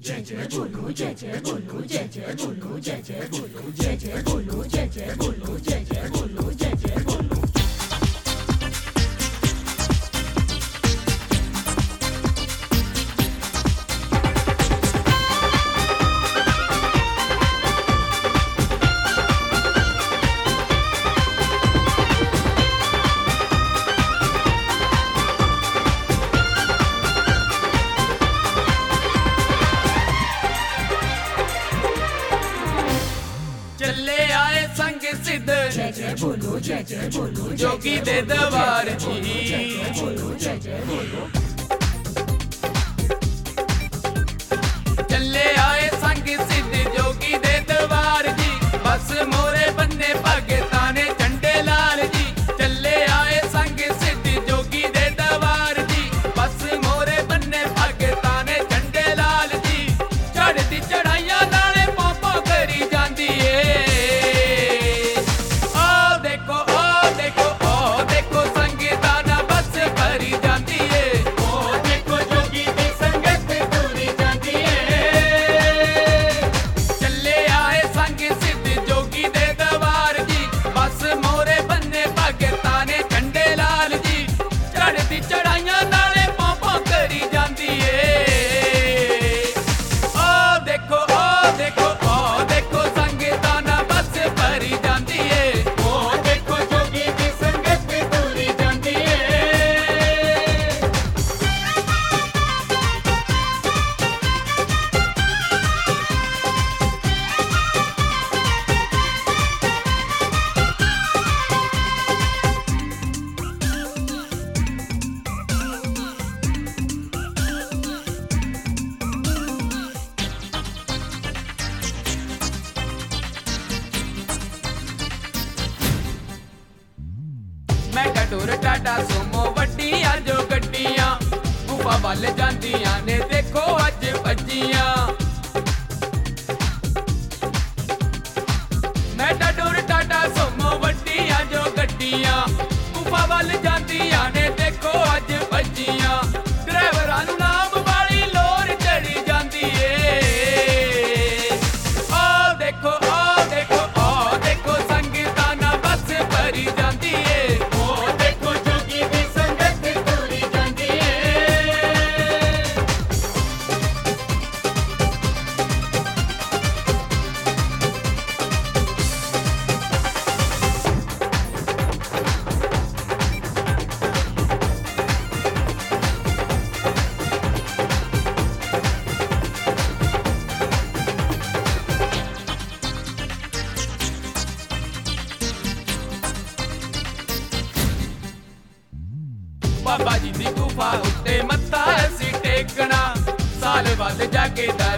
जय जय बोलो जय जय बोलो जय जय बोलो जय जय बोलो जय जय बोलो जय जय बोलो जय जय बोलो जय जय बोलो। चले आए संग सिद्ध जय जय बोलो जय जय बोलो जोगी दे दरबार जी। जय जय बोलो जय जय बोलो। चले आए संग सिद्ध जोगी दे दरबार जी। बस मोरे बन्ने भगताने झंडे लाल जी। चले आए संग सिद्ध जोगी दे दरबार जी। बस मोरे बन्ने भगताने झंडे लाल जी। चढ़ती चढ़ाइयां नाले पोपो करी जांदी है। मैं कटोर टाटा सोमो वड्डियां जो गड्डियां गुफा वाल जांदियां ने देखो अज भज्जियां। मैं कटोर टाटा सोमो वड्डियां जो गड्डियां गुफा वाल जांदियां ने देखो अज भज्जियां। ड्राइवरां नूं नाम वाली लोर चढ़ी जांदी ए। ओ देखो संगतां ना बस भरी जांदी ए। बाबा जी दी गुफा उत्ते मत्था असी टेकना साल बाद जाके